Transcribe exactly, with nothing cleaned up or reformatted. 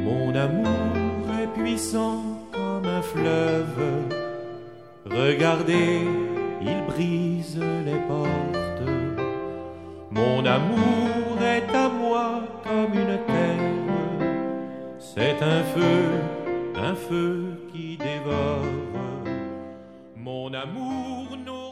Mon amour est puissant comme un fleuve. Regardez, il brise les portes. Mon amour est à moi comme une terre. C'est un feu, un feu qui dévore. Mon amour n'ose